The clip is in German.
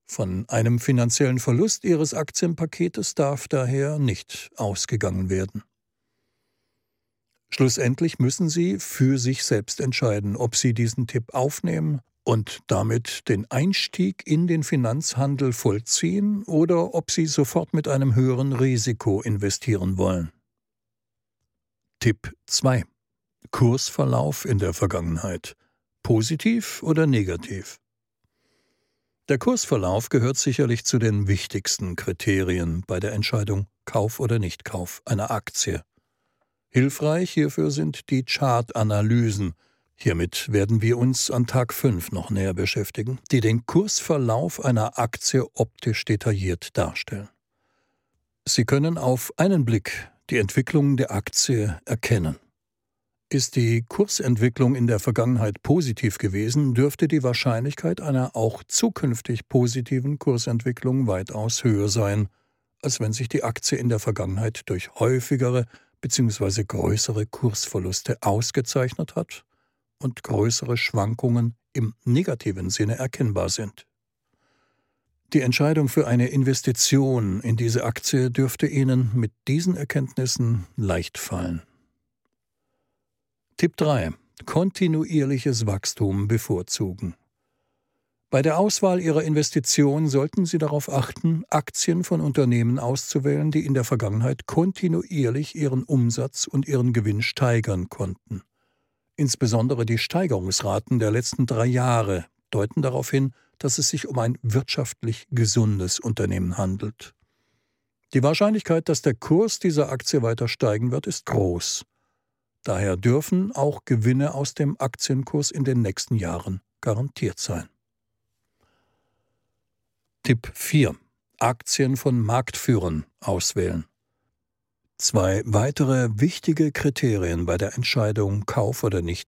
Von einem finanziellen Verlust Ihres Aktienpaketes darf daher nicht ausgegangen werden. Schlussendlich müssen Sie für sich selbst entscheiden, ob Sie diesen Tipp aufnehmen und damit den Einstieg in den Finanzhandel vollziehen oder ob Sie sofort mit einem höheren Risiko investieren wollen. Tipp 2: Kursverlauf in der Vergangenheit. Positiv oder negativ? Der Kursverlauf gehört sicherlich zu den wichtigsten Kriterien bei der Entscheidung Kauf oder Nichtkauf einer Aktie. Hilfreich hierfür sind die Chartanalysen. Hiermit werden wir uns an Tag 5 noch näher beschäftigen, die den Kursverlauf einer Aktie optisch detailliert darstellen. Sie können auf einen Blick die Entwicklung der Aktie erkennen. Ist die Kursentwicklung in der Vergangenheit positiv gewesen, dürfte die Wahrscheinlichkeit einer auch zukünftig positiven Kursentwicklung weitaus höher sein, als wenn sich die Aktie in der Vergangenheit durch häufigere bzw. größere Kursverluste ausgezeichnet hat und größere Schwankungen im negativen Sinne erkennbar sind. Die Entscheidung für eine Investition in diese Aktie dürfte Ihnen mit diesen Erkenntnissen leicht fallen. Tipp 3: Kontinuierliches Wachstum bevorzugen. Bei der Auswahl Ihrer Investition sollten Sie darauf achten, Aktien von Unternehmen auszuwählen, die in der Vergangenheit kontinuierlich ihren Umsatz und ihren Gewinn steigern konnten. Insbesondere die Steigerungsraten der letzten 3 Jahre deuten darauf hin, dass es sich um ein wirtschaftlich gesundes Unternehmen handelt. Die Wahrscheinlichkeit, dass der Kurs dieser Aktie weiter steigen wird, ist groß. Daher dürfen auch Gewinne aus dem Aktienkurs in den nächsten Jahren garantiert sein. Tipp 4: Aktien von Marktführern auswählen. 2 weitere wichtige Kriterien bei der Entscheidung Kauf oder